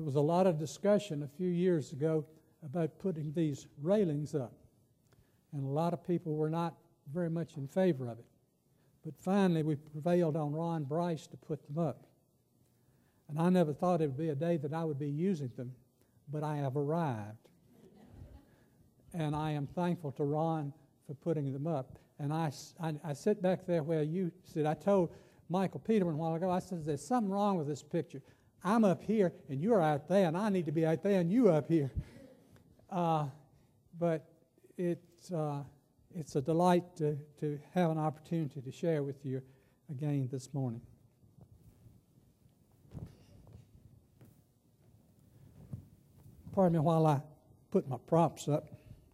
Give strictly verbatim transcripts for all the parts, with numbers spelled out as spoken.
there was a lot of discussion a few years ago about putting these railings up. And a lot of people were not very much in favor of it. But finally, we prevailed on Ron Bryce to put them up. And I never thought it would be a day that I would be using them, but I have arrived. And I am thankful to Ron for putting them up. And I, I, I sit back there where you sit. I told Michael Peterman a while ago, I said, there's something wrong with this picture. I'm up here, and you're out there, and I need to be out there, and you up here. Uh, but it's, uh, it's a delight to, to have an opportunity to share with you again this morning. Pardon me while I put my props up.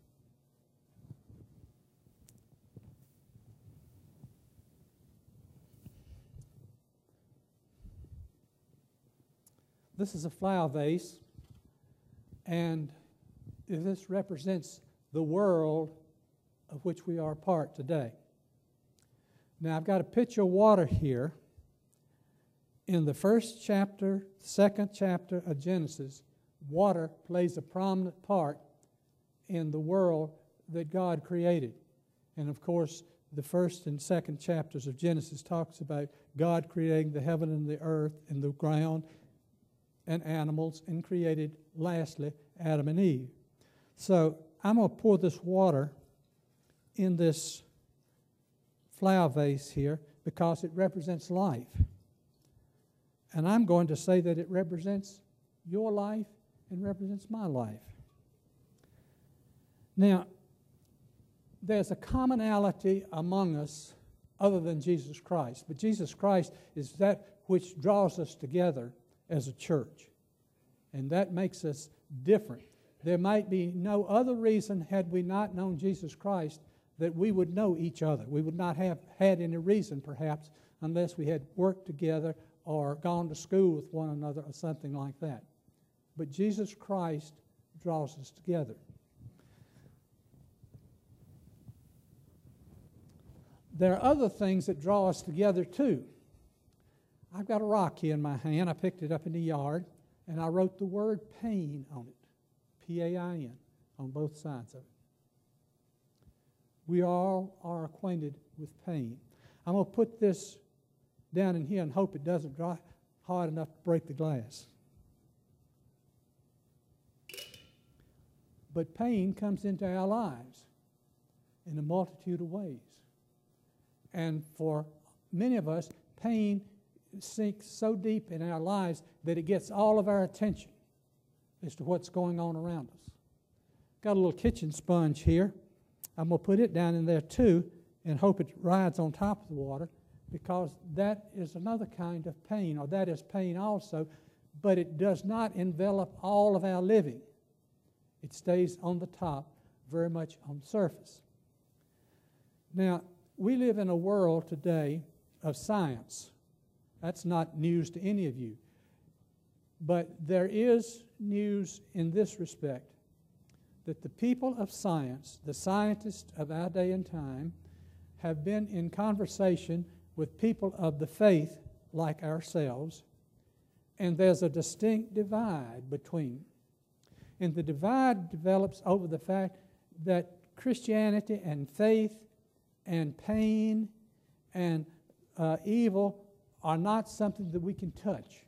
This is a flower vase, and this represents the world of which we are a part today. Now, I've got a pitcher of water here. In the first chapter, second chapter of Genesis, water plays a prominent part in the world that God created. And of course, the first and second chapters of Genesis talks about God creating the heaven and the earth and the ground and animals, and created, lastly, Adam and Eve. So I'm going to pour this water in this flower vase here because it represents life. And I'm going to say that it represents your life and represents my life. Now, there's a commonality among us other than Jesus Christ, but Jesus Christ is that which draws us together as a church, and that makes us different. There might be no other reason, had we not known Jesus Christ, that we would know each other. We would not have had any reason, perhaps, unless we had worked together or gone to school with one another or something like that. But Jesus Christ draws us together. There are other things that draw us together too. I've got a rock here in my hand. I picked it up in the yard, and I wrote the word pain on it, P A I N, on both sides of it. We all are acquainted with pain. I'm going to put this down in here and hope it doesn't dry hard enough to break the glass. But pain comes into our lives in a multitude of ways. And for many of us, pain sinks so deep in our lives that it gets all of our attention as to what's going on around us. Got a little kitchen sponge here. I'm going to put it down in there too and hope it rides on top of the water, because that is another kind of pain, or that is pain also, but it does not envelop all of our living. It stays on the top, very much on the surface. Now, we live in a world today of science. That's not news to any of you. But there is news in this respect, that the people of science, the scientists of our day and time, have been in conversation with people of the faith like ourselves, and there's a distinct divide between them. And the divide develops over the fact that Christianity and faith and pain and uh, evil are not something that we can touch.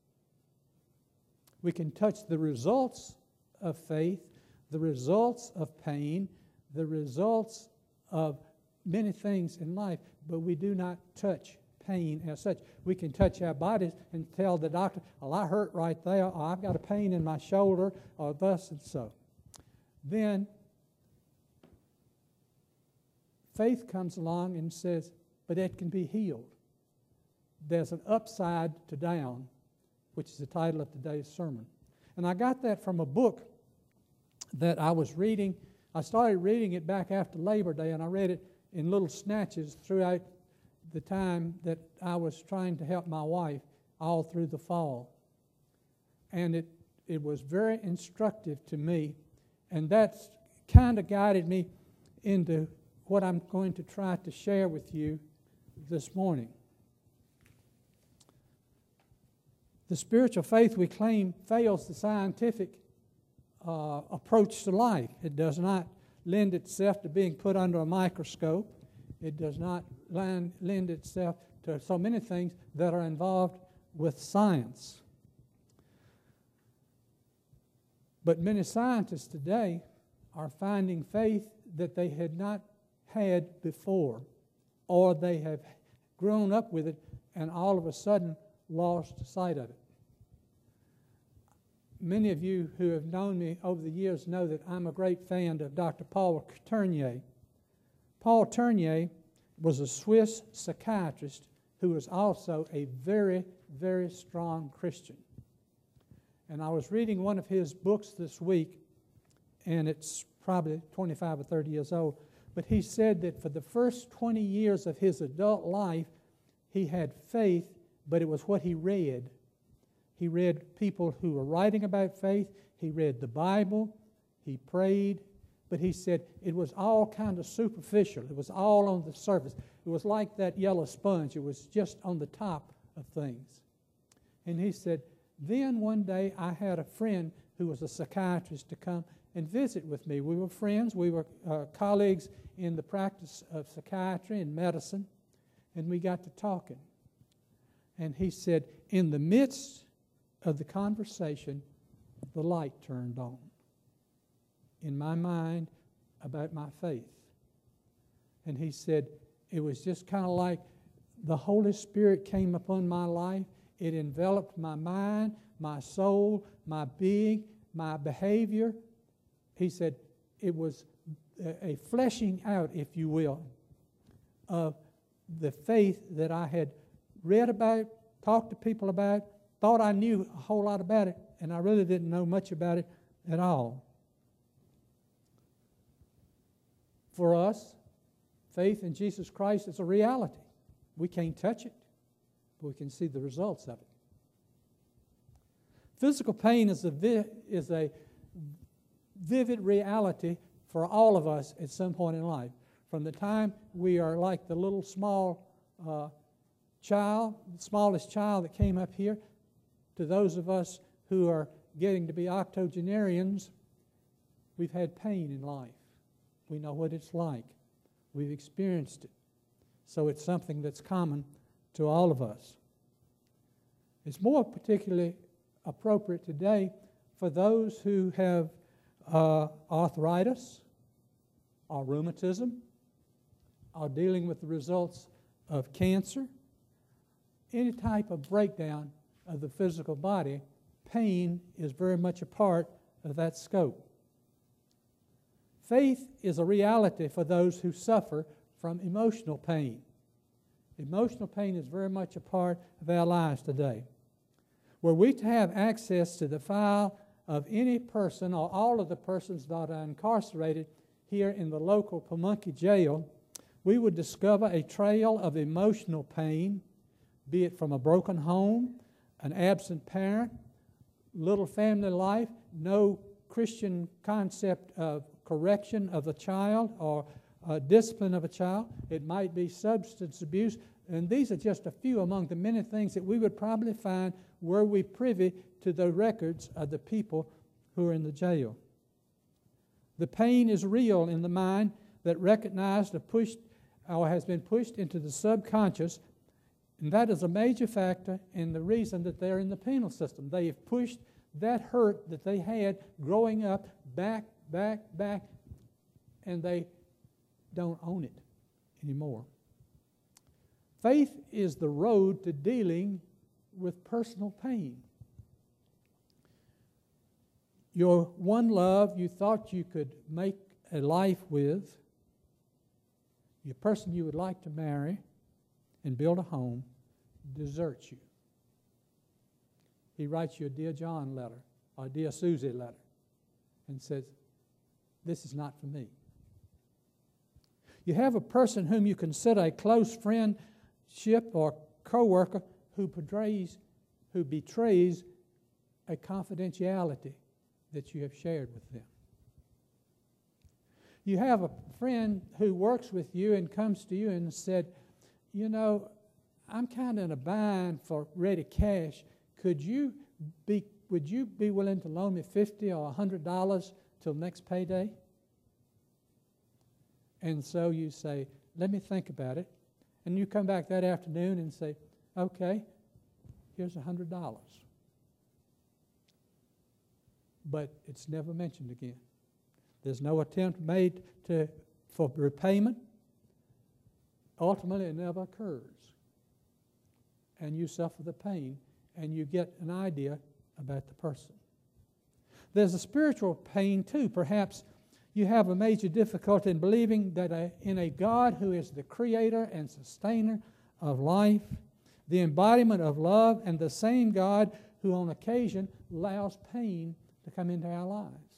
We can touch the results of faith, the results of pain, the results of many things in life, but we do not touch pain as such. We can touch our bodies and tell the doctor, well, I hurt right there, or I've got a pain in my shoulder, or thus and so. Then faith comes along and says, but it can be healed. There's an upside to down, which is the title of today's sermon. And I got that from a book that I was reading. I started reading it back after Labor Day, and I read it in little snatches throughout the time that I was trying to help my wife all through the fall. And it, it was very instructive to me, and that's kind of guided me into what I'm going to try to share with you this morning. The spiritual faith we claim fails the scientific uh, approach to life. It does not lend itself to being put under a microscope. It does not lend, lend itself to so many things that are involved with science. But many scientists today are finding faith that they had not had before, or they have grown up with it and all of a sudden lost sight of it. Many of you who have known me over the years know that I'm a great fan of Doctor Paul Tournier. Paul Tournier was a Swiss psychiatrist who was also a very, very strong Christian. And I was reading one of his books this week, and it's probably twenty-five or thirty years old, but he said that for the first twenty years of his adult life, he had faith, but it was what he read. He read people who were writing about faith. He read the Bible. He prayed. But he said it was all kind of superficial. It was all on the surface. It was like that yellow sponge. It was just on the top of things. And he said, then one day I had a friend who was a psychiatrist to come and visit with me. We were friends. We were uh, colleagues in the practice of psychiatry and medicine. And we got to talking. And he said, in the midst of the conversation, the light turned on in my mind about my faith. And he said, it was just kind of like the Holy Spirit came upon my life. It enveloped my mind, my soul, my being, my behavior. He said it was a fleshing out, if you will, of the faith that I had read about, talked to people about, thought I knew a whole lot about it, and I really didn't know much about it at all. For us, faith in Jesus Christ is a reality. We can't touch it, but we can see the results of it. Physical pain is a, vi- is a vivid reality for all of us at some point in life. From the time we are like the little small uh, child, the smallest child that came up here, to those of us who are getting to be octogenarians, we've had pain in life. We know what it's like. We've experienced it. So it's something that's common to all of us. It's more particularly appropriate today for those who have uh, arthritis or rheumatism, or dealing with the results of cancer, any type of breakdown of the physical body. Pain is very much a part of that scope. Faith is a reality for those who suffer from emotional pain. Emotional pain is very much a part of our lives today. Were we to have access to the file of any person or all of the persons that are incarcerated here in the local Pamunkey jail, we would discover a trail of emotional pain, be it from a broken home, an absent parent, little family life, no Christian concept of correction of a child or uh, discipline of a child. It might be substance abuse. And these are just a few among the many things that we would probably find were we privy to the records of the people who are in the jail. The pain is real in the mind that recognized or pushed or has been pushed into the subconscious, and that is a major factor in the reason that they're in the penal system. They have pushed that hurt that they had growing up back, back, back, and they don't own it anymore. Faith is the road to dealing with personal pain. Your one love you thought you could make a life with, your person you would like to marry and build a home, deserts you. He writes you a Dear John letter or a Dear Susie letter and says, this is not for me. You have a person whom you consider a close friendship or co-worker who betrays, who betrays a confidentiality that you have shared with them. You have a friend who works with you and comes to you and said, you know, I'm kind of in a bind for ready cash. could you be, would you be willing to loan me fifty or a hundred dollars till next payday? And so you say, let me think about it. And you come back that afternoon and say, okay, here's a hundred dollars. But it's never mentioned again. There's no attempt made to for repayment. Ultimately, it never occurs. And you suffer the pain, and you get an idea about the person. There's a spiritual pain too. Perhaps you have a major difficulty in believing that a, in a God who is the creator and sustainer of life, the embodiment of love, and the same God who on occasion allows pain to come into our lives.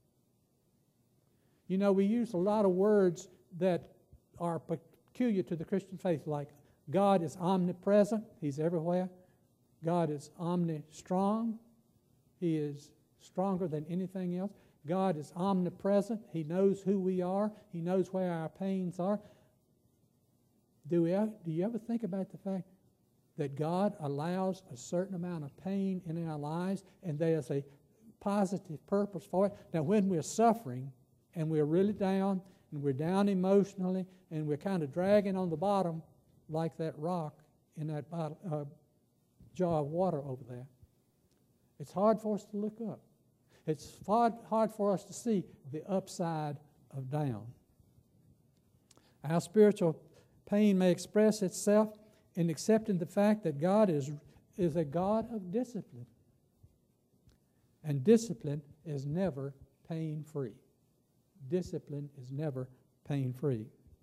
You know, we use a lot of words that are peculiar to the Christian faith, like God is omnipresent, He's everywhere. God is omni-strong, He is stronger than anything else. God is omnipresent, He knows who we are, He knows where our pains are. Do, we, do you ever think about the fact that God allows a certain amount of pain in our lives, and there's a positive purpose for it? Now, when we're suffering and we're really down, and we're down emotionally, and we're kind of dragging on the bottom like that rock in that bottle, uh, jar of water over there, it's hard for us to look up. It's hard, hard for us to see the upside of down. Our spiritual pain may express itself in accepting the fact that God is, is a God of discipline. And discipline is never pain-free. Discipline is never pain-free.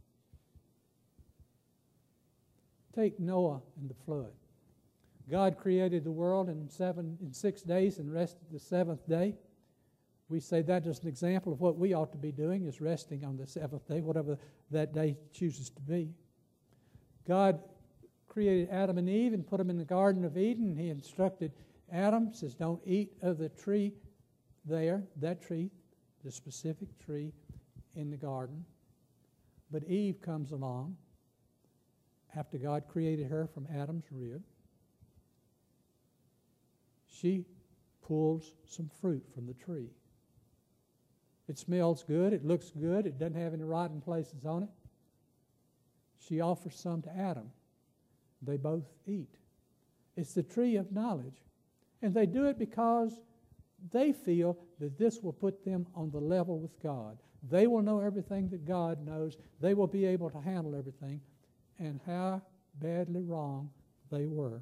Take Noah and the flood. God created the world in seven, in six days and rested the seventh day. We say that is an example of what we ought to be doing, is resting on the seventh day, whatever that day chooses to be. God created Adam and Eve and put them in the Garden of Eden. He instructed Adam, says, don't eat of the tree there, that tree, the specific tree in the garden. But Eve comes along after God created her from Adam's rib. She pulls some fruit from the tree. It smells good, it looks good, it doesn't have any rotten places on it. She offers some to Adam. They both eat. It's the tree of knowledge. And they do it because they feel that this will put them on the level with God. They will know everything that God knows. They will be able to handle everything. And how badly wrong they were.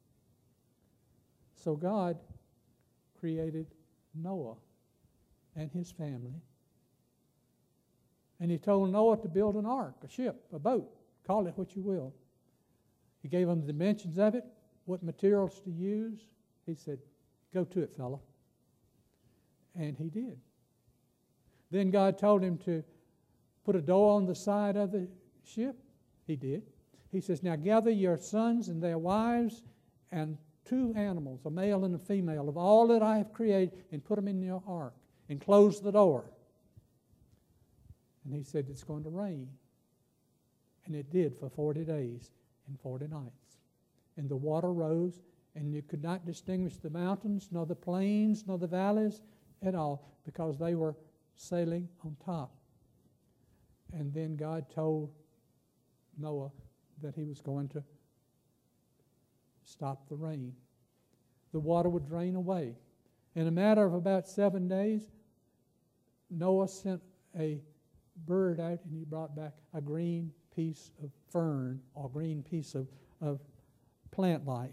So God created Noah and his family. And He told Noah to build an ark, a ship, a boat. Call it what you will. He gave him the dimensions of it, what materials to use. He said, go to it, fella. And he did. Then God told him to put a door on the side of the ship. He did. He says, now gather your sons and their wives and two animals, a male and a female, of all that I have created, and put them in your ark, and close the door. And he said, it's going to rain. And it did for forty days and forty nights. And the water rose, and you could not distinguish the mountains, nor the plains, nor the valleys at all, because they were sailing on top. And then God told Noah that He was going to stop the rain. The water would drain away. In a matter of about seven days, Noah sent a bird out, and he brought back a green piece of fern or green piece of, of plant life.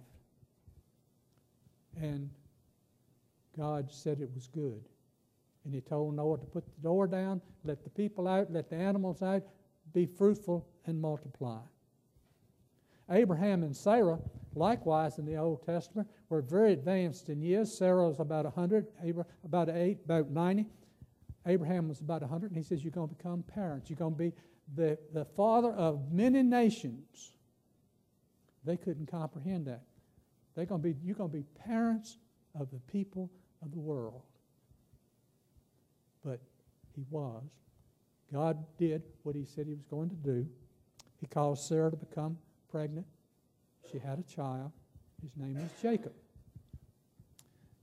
And God said it was good. And He told Noah to put the door down, let the people out, let the animals out, be fruitful and multiply. Abraham and Sarah, likewise in the Old Testament, were very advanced in years. Sarah was about one hundred, Abraham about eight, about ninety. Abraham was about one hundred, and he says, you're going to become parents. You're going to be the, the father of many nations. They couldn't comprehend that. They're going to be, you're going to be parents of the people of the world. But he was. God did what He said He was going to do. He caused Sarah to become pregnant. She had a child. His name was Jacob.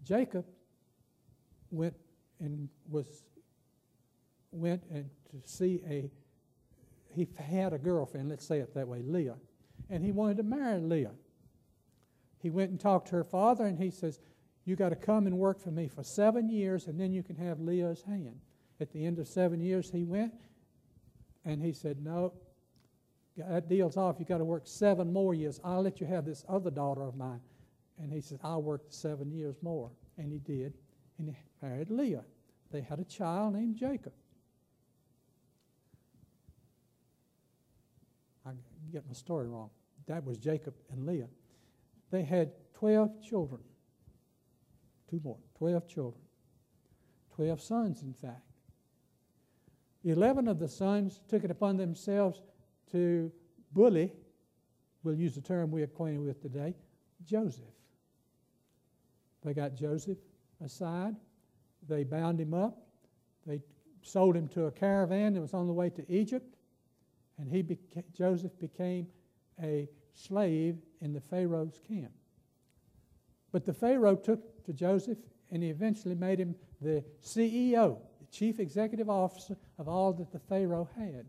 Jacob went and was went and to see a he had a girlfriend, let's say it that way, Leah, and he wanted to marry Leah. He went and talked to her father, and he says, you got to come and work for me for seven years, and then you can have Leah's hand. At the end of seven years, he went, and he said, no, that deal's off. You got to work seven more years. I'll let you have this other daughter of mine. And he said, I'll work seven years more. And he did, and he married Leah. They had a child named Jacob. I get my story wrong. That was Jacob and Leah. They had twelve children. Two more. Twelve children. Twelve sons, in fact. Eleven of the sons took it upon themselves to bully, we'll use the term we're acquainted with today, Joseph. They got Joseph aside. They bound him up. They sold him to a caravan that was on the way to Egypt. And he beca- Joseph became a slave in the Pharaoh's camp. But the Pharaoh took to Joseph, and he eventually made him the C E O, the chief executive officer of all that the Pharaoh had.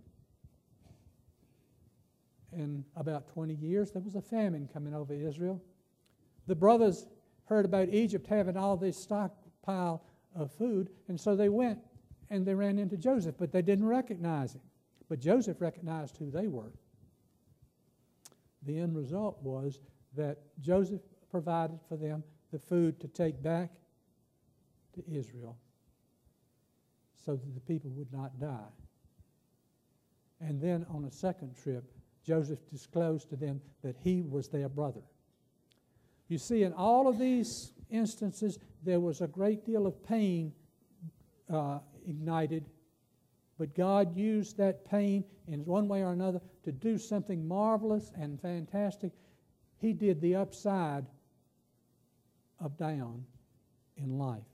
In about twenty years, there was a famine coming over Israel. The brothers heard about Egypt having all this stockpile of food, and so they went and they ran into Joseph, but they didn't recognize him. But Joseph recognized who they were. The end result was that Joseph provided for them the food to take back to Israel so that the people would not die. And then on a second trip, Joseph disclosed to them that he was their brother. You see, in all of these instances, there was a great deal of pain uh, ignited, but God used that pain in one way or another to do something marvelous and fantastic. He did the upside of down in life.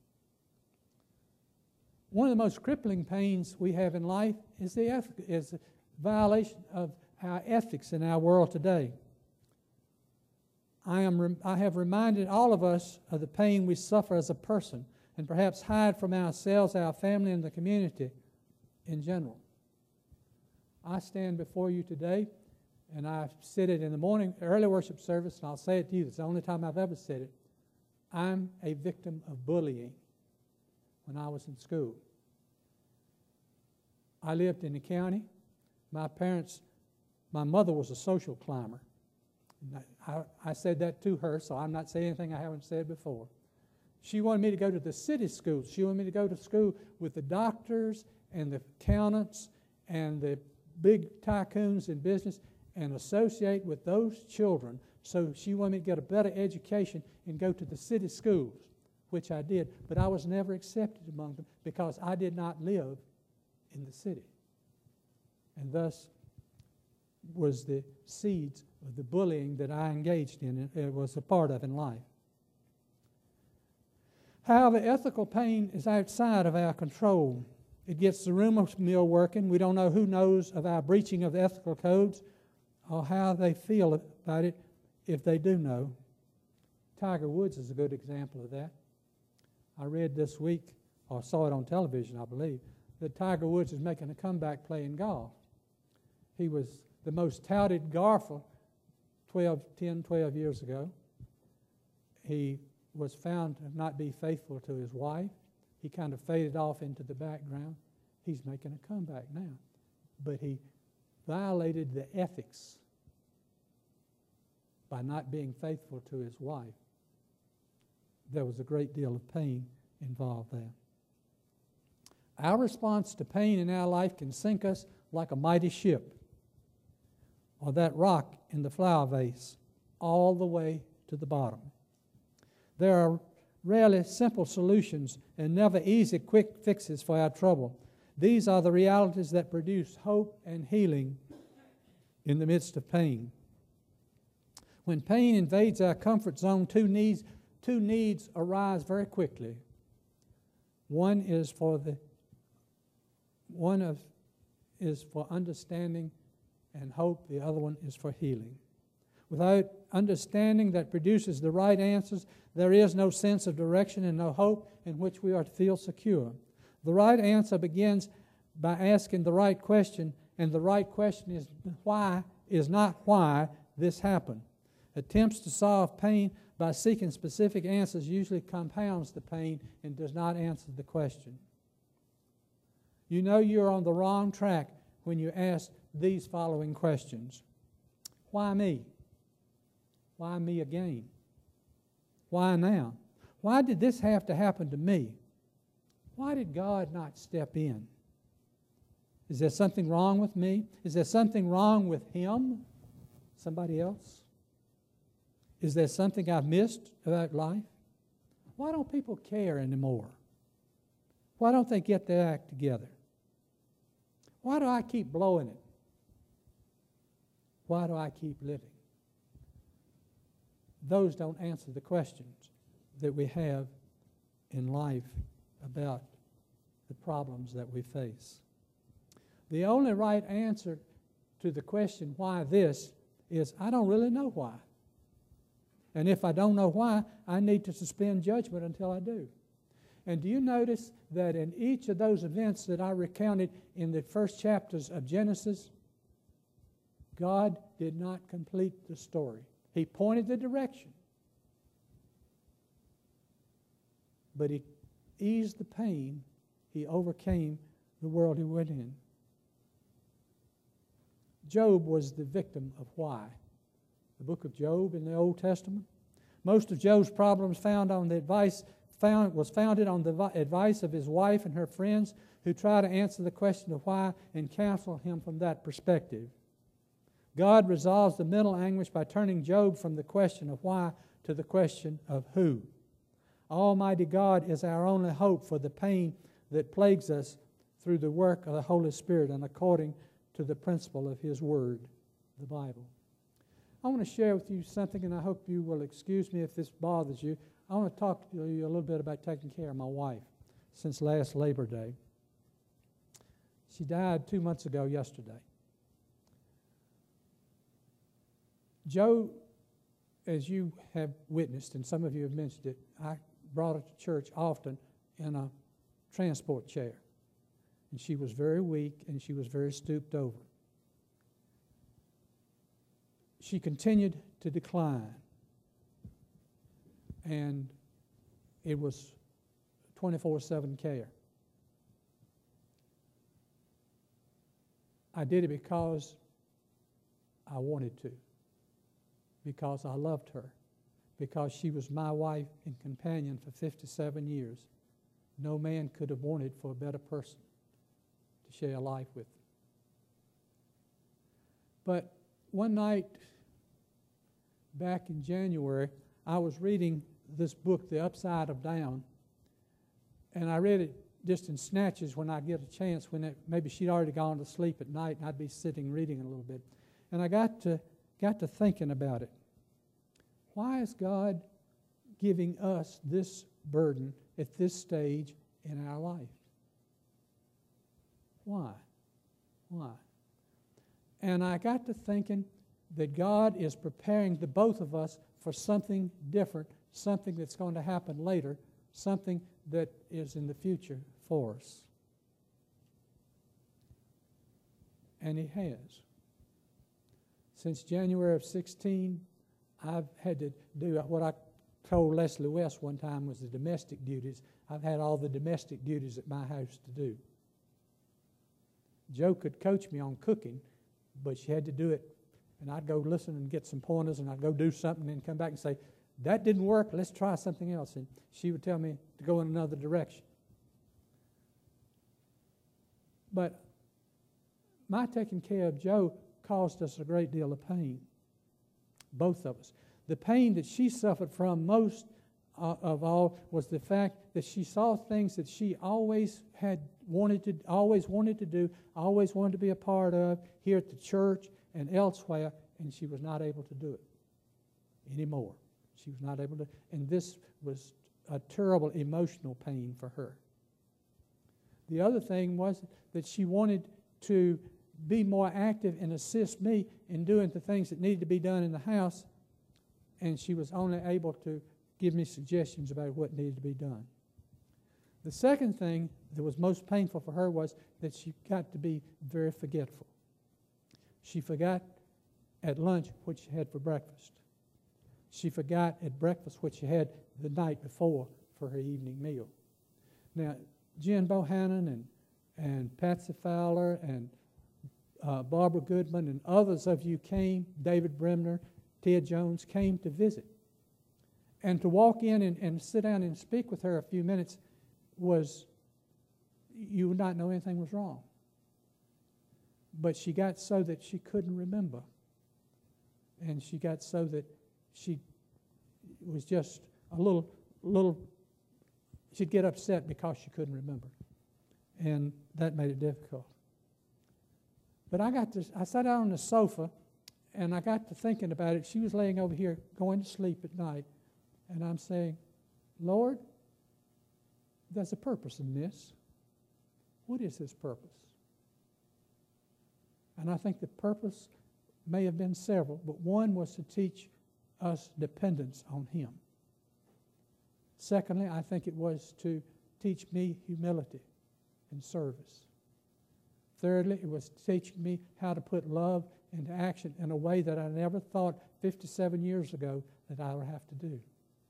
One of the most crippling pains we have in life is the eth- is the violation of our ethics in our world today. I am. Rem- I have reminded all of us of the pain we suffer as a person, and perhaps hide from ourselves, our family, and the community in general. I stand before you today, and I said it in the morning early worship service, and I'll say it to you. It's the only time I've ever said it. I'm a victim of bullying when I was in school. I lived in the county. My parents, my mother was a social climber. I, I said that to her, so I'm not saying anything I haven't said before. She wanted me to go to the city schools. She wanted me to go to school with the doctors and the accountants and the big tycoons in business and associate with those children. So she wanted me to get a better education and go to the city schools, which I did. But I was never accepted among them because I did not live in the city. And thus was the seeds of the bullying that I engaged in, it was a part of in life. However, ethical pain is outside of our control. It gets the rumor mill working. We don't know who knows of our breaching of the ethical codes or how they feel about it if they do know. Tiger Woods is a good example of that. I read this week, or saw it on television, I believe, that Tiger Woods is making a comeback playing golf. He was the most touted golfer twelve, ten, twelve years ago. He was found to not be faithful to his wife. He kind of faded off into the background. He's making a comeback now. But he violated the ethics by not being faithful to his wife. There was a great deal of pain involved there. Our response to pain in our life can sink us like a mighty ship, or that rock in the flower vase, all the way to the bottom. There are rarely simple solutions and never easy, quick fixes for our trouble. These are the realities that produce hope and healing in the midst of pain. When pain invades our comfort zone, two needs, two needs arise very quickly. One is for the one of is for understanding and hope. The other one is for healing. Without understanding that produces the right answers, there is no sense of direction and no hope in which we are to feel secure. The right answer begins by asking the right question, and the right question is why is not why this happened. Attempts to solve pain by seeking specific answers usually compounds the pain and does not answer the question. You know you're on the wrong track when you ask these following questions. Why me? Why me again? Why now? Why did this have to happen to me? Why did God not step in? Is there something wrong with me? Is there something wrong with him? Somebody else? Is there something I've missed about life? Why don't people care anymore? Why don't they get their act together? Why do I keep blowing it? Why do I keep living? Those don't answer the questions that we have in life about the problems that we face. The only right answer to the question, why this, is I don't really know why. And if I don't know why, I need to suspend judgment until I do. And do you notice that in each of those events that I recounted in the first chapters of Genesis, God did not complete the story. He pointed the direction, but he eased the pain. He overcame the world he went in. Job was the victim of why. The book of Job in the Old Testament. Most of Job's problems found on the advice found was founded on the advice of his wife and her friends who try to answer the question of why and counsel him from that perspective. God resolves the mental anguish by turning Job from the question of why to the question of who. Almighty God is our only hope for the pain that plagues us through the work of the Holy Spirit and according to the principle of His Word, the Bible. I want to share with you something, and I hope you will excuse me if this bothers you. I want to talk to you a little bit about taking care of my wife since last Labor Day. She died two months ago yesterday. Joe, as you have witnessed, and some of you have mentioned it, I brought her to church often in a transport chair. And she was very weak, and she was very stooped over. She continued to decline. And it was twenty-four seven care. I did it because I wanted to, because I loved her, because she was my wife and companion for fifty-seven years. No man could have wanted for a better person to share life with. But one night back in January, I was reading this book, The Upside of Down, and I read it just in snatches when I get a chance, when it, maybe she'd already gone to sleep at night and I'd be sitting reading a little bit. And I got to, got to thinking about it. Why is God giving us this burden at this stage in our life? Why? Why? And I got to thinking that God is preparing the both of us for something different, something that's going to happen later, something that is in the future for us. And He has. Since January of sixteen, I've had to do what I told Leslie West one time was the domestic duties. I've had all the domestic duties at my house to do. Joe could coach me on cooking, but she had to do it. And I'd go listen and get some pointers, and I'd go do something and come back and say, that didn't work, let's try something else. And she would tell me to go in another direction. But my taking care of Joe caused us a great deal of pain, both of us. The pain that she suffered from most uh, of all was the fact that she saw things that she always had wanted to, always wanted to do, always wanted to be a part of here at the church and elsewhere, and she was not able to do it anymore. She was not able to, and this was a terrible emotional pain for her. The other thing was that she wanted to be more active and assist me in doing the things that needed to be done in the house, and she was only able to give me suggestions about what needed to be done. The second thing that was most painful for her was that she got to be very forgetful. She forgot at lunch what she had for breakfast. She forgot at breakfast what she had the night before for her evening meal. Now, Jen Bohannon and, and Patsy Fowler and uh, Barbara Goodman and others of you came, David Bremner, Ted Jones, came to visit. And to walk in and, and sit down and speak with her a few minutes was, you would not know anything was wrong. But she got so that she couldn't remember. And she got so that she was just a little, little, she'd get upset because she couldn't remember. And that made it difficult. But I got to, I sat down on the sofa and I got to thinking about it. She was laying over here going to sleep at night. And I'm saying, Lord, there's a purpose in this. What is this purpose? And I think the purpose may have been several, but one was to teach us dependence on Him. Secondly, I think it was to teach me humility and service. Thirdly, it was teaching me how to put love into action in a way that I never thought fifty-seven years ago that I would have to do.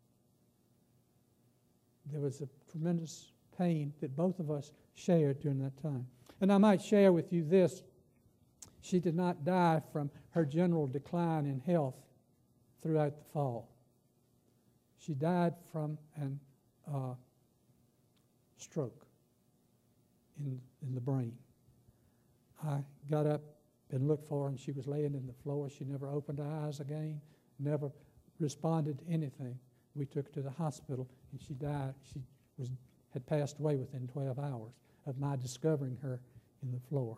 There was a tremendous pain that both of us shared during that time. And I might share with you this. She did not die from her general decline in health throughout the fall. She died from an uh, stroke in, in the brain. I got up and looked for her, and she was laying in the floor. She never opened her eyes again, never responded to anything. We took her to the hospital, and she died. She was had passed away within twelve hours of my discovering her in the floor.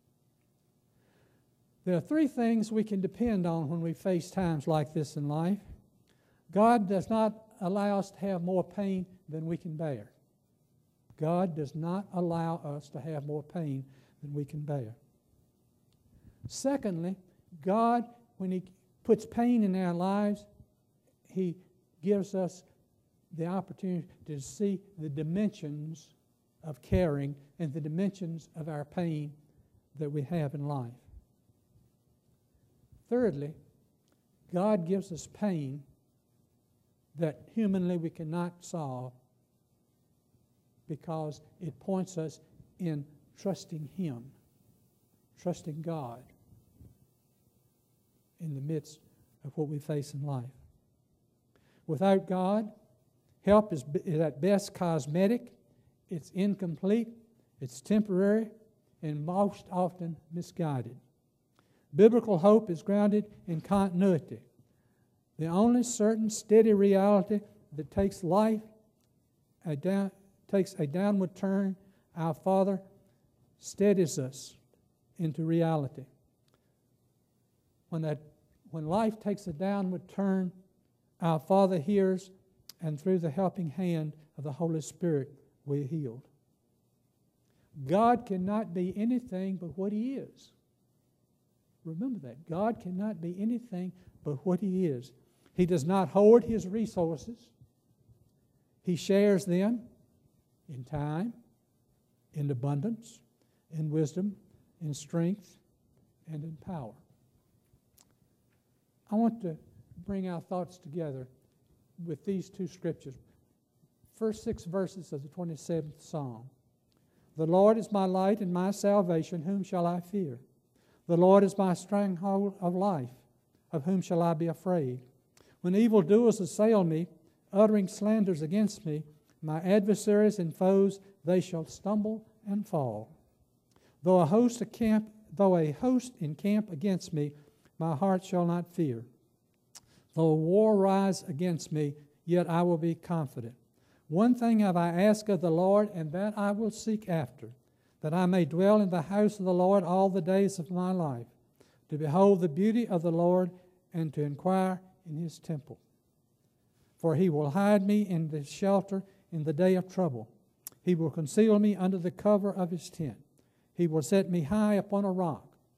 There are three things we can depend on when we face times like this in life. God does not allow us to have more pain than we can bear. God does not allow us to have more pain than we can bear. Secondly, God, when He puts pain in our lives, He gives us the opportunity to see the dimensions of caring and the dimensions of our pain that we have in life. Thirdly, God gives us pain that humanly we cannot solve because it points us in trusting Him, trusting God in the midst of what we face in life. Without God, help is, is at best cosmetic, it's incomplete, it's temporary, and most often misguided. Biblical hope is grounded in continuity. The only certain steady reality that takes life a down, takes a downward turn, our Father steadies us into reality. When that, when life takes a downward turn, our Father hears, and through the helping hand of the Holy Spirit, we're healed. God cannot be anything but what He is. Remember that. God cannot be anything but what He is. He does not hoard His resources. He shares them in time, in abundance, in wisdom, in strength, and in power. I want to bring our thoughts together with these two scriptures. First six verses of the twenty-seventh Psalm. The Lord is my light and my salvation, whom shall I fear? The Lord is my stronghold of life, of whom shall I be afraid? When evildoers assail me, uttering slanders against me, my adversaries and foes, they shall stumble and fall. Though a host encamp, though a host encamp against me, my heart shall not fear. Though a war rise against me, yet I will be confident. One thing have I asked of the Lord, and that I will seek after, that I may dwell in the house of the Lord all the days of my life, to behold the beauty of the Lord and to inquire in His temple. For He will hide me in the shelter in the day of trouble. He will conceal me under the cover of His tent. He will set me high upon a rock.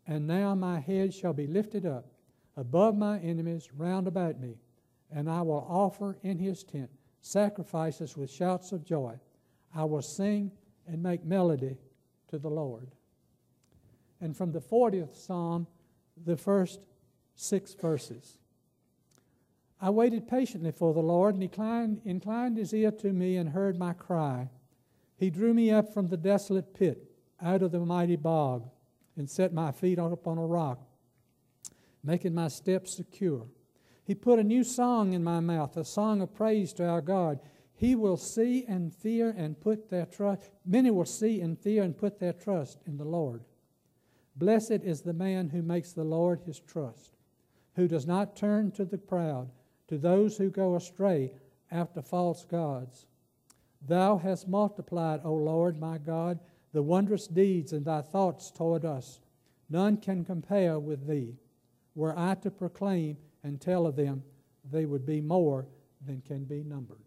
And now my head shall be lifted up above my enemies round about me, and I will offer in his tent sacrifices with shouts of joy. I will sing and make melody to the Lord. And from the fortieth Psalm, the first six verses. I waited patiently for the Lord, and he inclined, inclined his ear to me and heard my cry. He drew me up from the desolate pit, out of the mighty bog, and set my feet up on a rock, making my steps secure. He put a new song in my mouth, a song of praise to our God. He will see and fear and put their trust. Many will see and fear and put their trust in the Lord. Blessed is the man who makes the Lord his trust, who does not turn to the proud, to those who go astray after false gods. Thou hast multiplied, O Lord my God, the wondrous deeds in thy thoughts toward us. None can compare with thee. Were I to proclaim and tell of them, they would be more than can be numbered.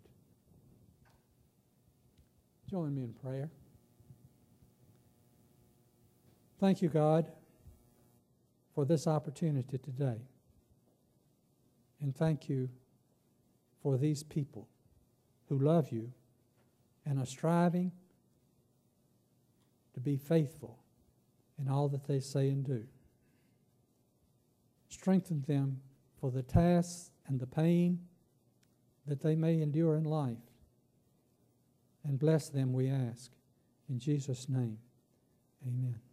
Join me in prayer. Thank you, God, for this opportunity today. And thank you for these people who love you and are striving to be faithful in all that they say and do. Strengthen them for the tasks and the pain that they may endure in life. And bless them, we ask. In Jesus' name, amen.